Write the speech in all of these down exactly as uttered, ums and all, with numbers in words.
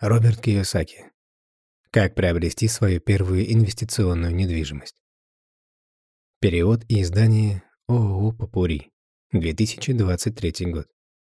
Роберт Кийосаки. Как приобрести свою первую инвестиционную недвижимость. Перевод и издание ООО «Попурри», две тысячи двадцать третий год.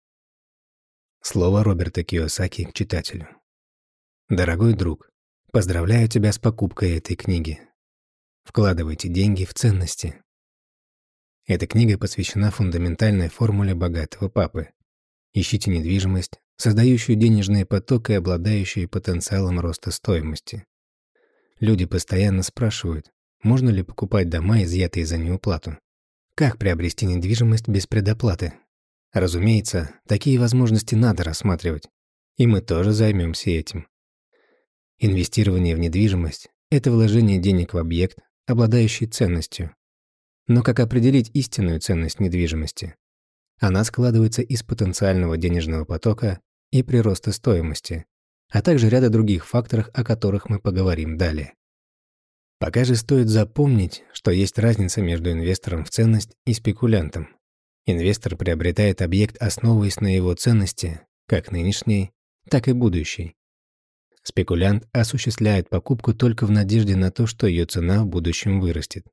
Слово Роберта Кийосаки к читателю. Дорогой друг, поздравляю тебя с покупкой этой книги. Вкладывайте деньги в ценности. Эта книга посвящена фундаментальной формуле богатого папы. Ищите недвижимость, создающую денежный поток и обладающую потенциалом роста стоимости. Люди постоянно спрашивают, можно ли покупать дома, изъятые за неуплату. Как приобрести недвижимость без предоплаты? Разумеется, такие возможности надо рассматривать. И мы тоже займемся этим. Инвестирование в недвижимость – это вложение денег в объект, обладающий ценностью. Но как определить истинную ценность недвижимости? Она складывается из потенциального денежного потока и прироста стоимости, а также ряда других факторов, о которых мы поговорим далее. Пока же стоит запомнить, что есть разница между инвестором в ценность и спекулянтом. Инвестор приобретает объект, основываясь на его ценности, как нынешней, так и будущей. Спекулянт осуществляет покупку только в надежде на то, что ее цена в будущем вырастет.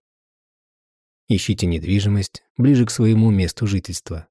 Ищите недвижимость ближе к своему месту жительства.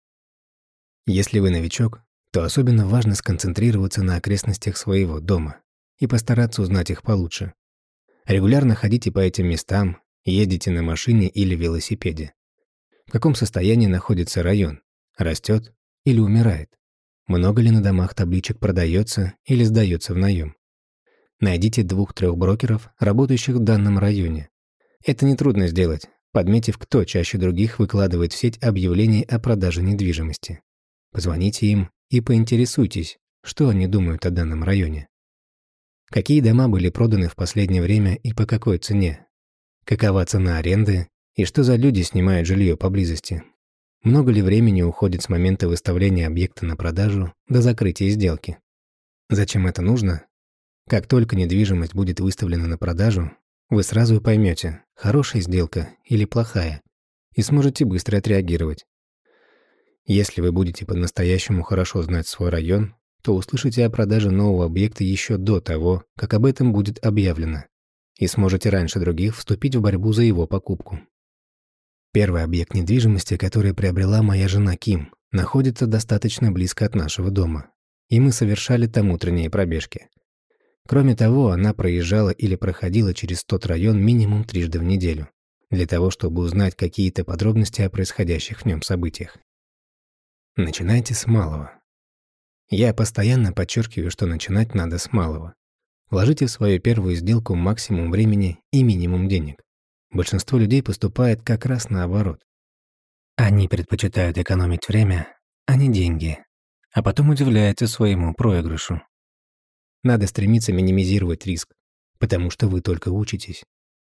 Если вы новичок, то особенно важно сконцентрироваться на окрестностях своего дома и постараться узнать их получше. Регулярно ходите по этим местам, ездите на машине или велосипеде. В каком состоянии находится район? Растет или умирает? Много ли на домах табличек продается или сдается в наем? Найдите двух-трех брокеров, работающих в данном районе. Это нетрудно сделать, подметив, кто чаще других выкладывает в сеть объявлений о продаже недвижимости. Позвоните им и поинтересуйтесь, что они думают о данном районе. Какие дома были проданы в последнее время и по какой цене? Какова цена аренды и что за люди снимают жилье поблизости? Много ли времени уходит с момента выставления объекта на продажу до закрытия сделки? Зачем это нужно? Как только недвижимость будет выставлена на продажу, вы сразу поймете, хорошая сделка или плохая, и сможете быстро отреагировать. Если вы будете по-настоящему хорошо знать свой район, то услышите о продаже нового объекта еще до того, как об этом будет объявлено, и сможете раньше других вступить в борьбу за его покупку. Первый объект недвижимости, который приобрела моя жена Ким, находится достаточно близко от нашего дома, и мы совершали там утренние пробежки. Кроме того, она проезжала или проходила через тот район минимум трижды в неделю, для того, чтобы узнать какие-то подробности о происходящих в нем событиях. Начинайте с малого. Я постоянно подчеркиваю, что начинать надо с малого. Вложите в свою первую сделку максимум времени и минимум денег. Большинство людей поступает как раз наоборот. Они предпочитают экономить время, а не деньги, а потом удивляются своему проигрышу. Надо стремиться минимизировать риск, потому что вы только учитесь.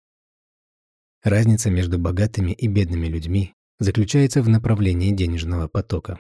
Разница между богатыми и бедными людьми заключается в направлении денежного потока.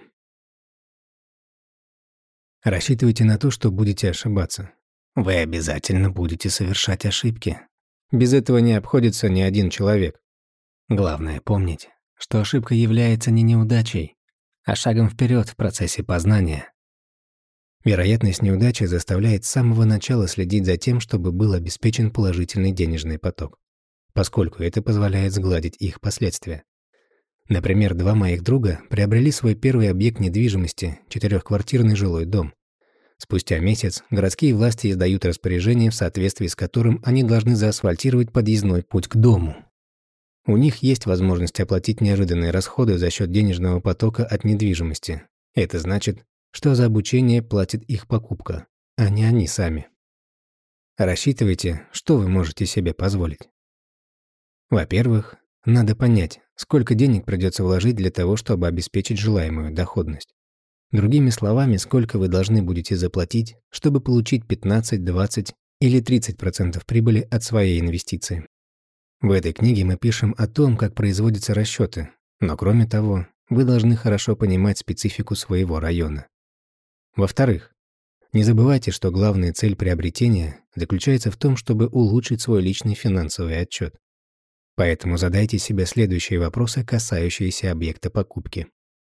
Рассчитывайте на то, что будете ошибаться. Вы обязательно будете совершать ошибки. Без этого не обходится ни один человек. Главное помнить, что ошибка является не неудачей, а шагом вперед в процессе познания. Вероятность неудачи заставляет с самого начала следить за тем, чтобы был обеспечен положительный денежный поток, поскольку это позволяет сгладить их последствия. Например, два моих друга приобрели свой первый объект недвижимости – четырехквартирный жилой дом. Спустя месяц городские власти издают распоряжение, в соответствии с которым они должны заасфальтировать подъездной путь к дому. У них есть возможность оплатить неожиданные расходы за счет денежного потока от недвижимости. Это значит, что за обучение платит их покупка, а не они сами. Рассчитывайте, что вы можете себе позволить. Во-первых, надо понять, сколько денег придется вложить для того, чтобы обеспечить желаемую доходность. Другими словами, сколько вы должны будете заплатить, чтобы получить пятнадцать, двадцать или тридцать процентов прибыли от своей инвестиции. В этой книге мы пишем о том, как производятся расчеты, но кроме того, вы должны хорошо понимать специфику своего района. Во-вторых, не забывайте, что главная цель приобретения заключается в том, чтобы улучшить свой личный финансовый отчет. Поэтому задайте себе следующие вопросы, касающиеся объекта покупки.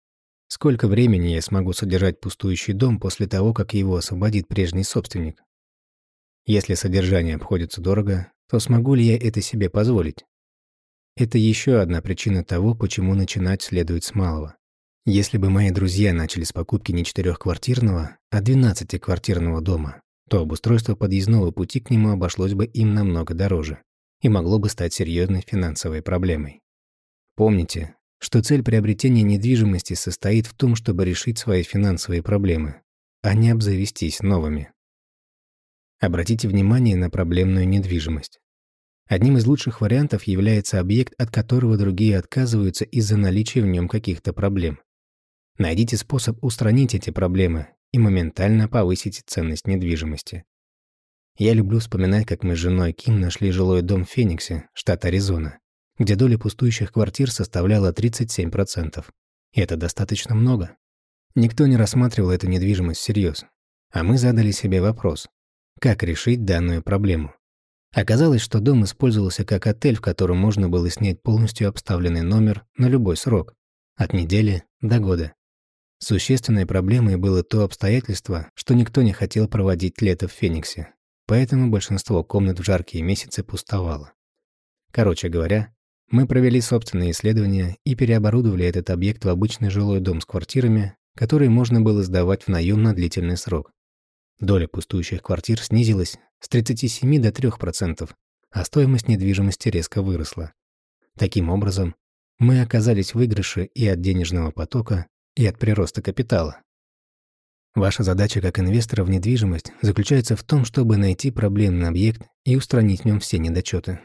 Сколько времени я смогу содержать пустующий дом после того, как его освободит прежний собственник? Если содержание обходится дорого, то смогу ли я это себе позволить? Это еще одна причина того, почему начинать следует с малого. Если бы мои друзья начали с покупки не четырехквартирного, а двенадцатиквартирного дома, то обустройство подъездного пути к нему обошлось бы им намного дороже и могло бы стать серьезной финансовой проблемой. Помните, что цель приобретения недвижимости состоит в том, чтобы решить свои финансовые проблемы, а не обзавестись новыми. Обратите внимание на проблемную недвижимость. Одним из лучших вариантов является объект, от которого другие отказываются из-за наличия в нем каких-то проблем. Найдите способ устранить эти проблемы и моментально повысите ценность недвижимости. Я люблю вспоминать, как мы с женой Ким нашли жилой дом в Фениксе, штат Аризона, где доля пустующих квартир составляла тридцать семь процентов. И это достаточно много. Никто не рассматривал эту недвижимость всерьез. А мы задали себе вопрос, как решить данную проблему. Оказалось, что дом использовался как отель, в котором можно было снять полностью обставленный номер на любой срок, от недели до года. Существенной проблемой было то обстоятельство, что никто не хотел проводить лето в Фениксе, поэтому большинство комнат в жаркие месяцы пустовало. Короче говоря, мы провели собственные исследования и переоборудовали этот объект в обычный жилой дом с квартирами, которые можно было сдавать в наем на длительный срок. Доля пустующих квартир снизилась с тридцати семи до трёх процентов, а стоимость недвижимости резко выросла. Таким образом, мы оказались в выигрыше и от денежного потока, и от прироста капитала. Ваша задача как инвестора в недвижимость заключается в том, чтобы найти проблемный объект и устранить в нем все недочеты.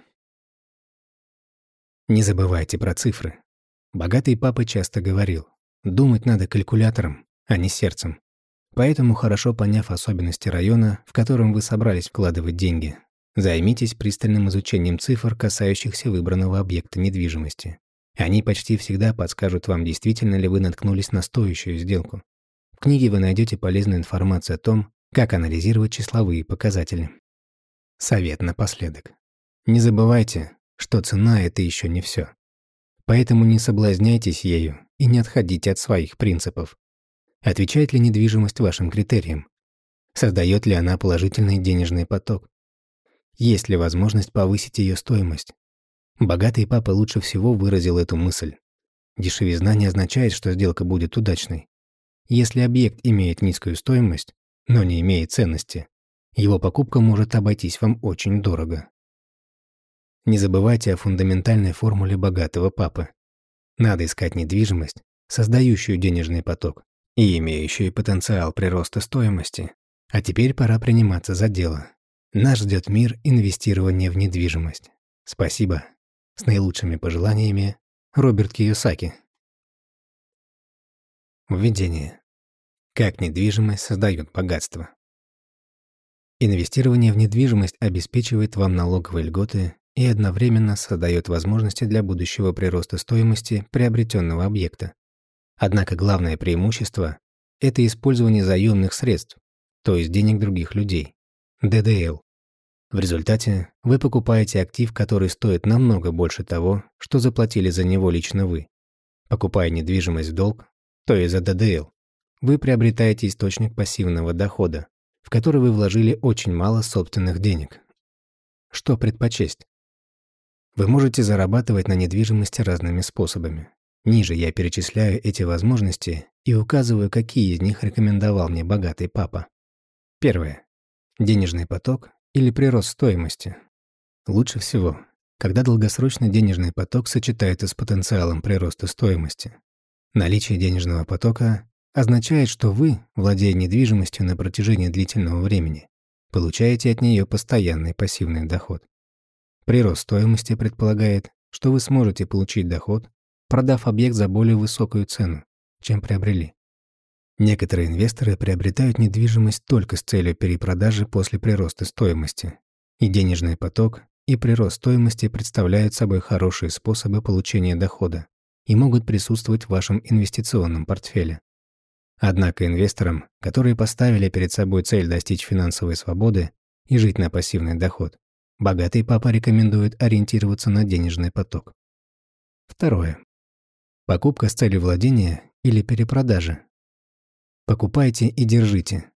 Не забывайте про цифры. Богатый папа часто говорил, думать надо калькулятором, а не сердцем. Поэтому, хорошо поняв особенности района, в котором вы собрались вкладывать деньги, займитесь пристальным изучением цифр, касающихся выбранного объекта недвижимости. Они почти всегда подскажут вам, действительно ли вы наткнулись на стоящую сделку. В книге вы найдете полезную информацию о том, как анализировать числовые показатели. Совет напоследок. Не забывайте, что цена – это еще не все. Поэтому не соблазняйтесь ею и не отходите от своих принципов. Отвечает ли недвижимость вашим критериям? Создает ли она положительный денежный поток? Есть ли возможность повысить ее стоимость? Богатый папа лучше всего выразил эту мысль. Дешевизна не означает, что сделка будет удачной. Если объект имеет низкую стоимость, но не имеет ценности, его покупка может обойтись вам очень дорого. Не забывайте о фундаментальной формуле богатого папы. Надо искать недвижимость, создающую денежный поток и имеющую потенциал прироста стоимости. А теперь пора приниматься за дело. Нас ждет мир инвестирования в недвижимость. Спасибо. С наилучшими пожеланиями, Роберт Кийосаки. Введение. Как недвижимость создает богатство. Инвестирование в недвижимость обеспечивает вам налоговые льготы и одновременно создает возможности для будущего прироста стоимости приобретенного объекта. Однако главное преимущество – это использование заемных средств, то есть денег других людей, ди ди эл. В результате вы покупаете актив, который стоит намного больше того, что заплатили за него лично вы. Покупая недвижимость в долг, то есть за ди ди эл, вы приобретаете источник пассивного дохода, в который вы вложили очень мало собственных денег. Что предпочесть? Вы можете зарабатывать на недвижимости разными способами. Ниже я перечисляю эти возможности и указываю, какие из них рекомендовал мне богатый папа. Первое. Денежный поток или прирост стоимости. Лучше всего, когда долгосрочный денежный поток сочетается с потенциалом прироста стоимости. Наличие денежного потока означает, что вы, владея недвижимостью на протяжении длительного времени, получаете от нее постоянный пассивный доход. Прирост стоимости предполагает, что вы сможете получить доход, продав объект за более высокую цену, чем приобрели. Некоторые инвесторы приобретают недвижимость только с целью перепродажи после прироста стоимости. И денежный поток, и прирост стоимости представляют собой хорошие способы получения дохода и могут присутствовать в вашем инвестиционном портфеле. Однако инвесторам, которые поставили перед собой цель достичь финансовой свободы и жить на пассивный доход, богатый папа рекомендует ориентироваться на денежный поток. Второе. Покупка с целью владения или перепродаже. Покупайте и держите.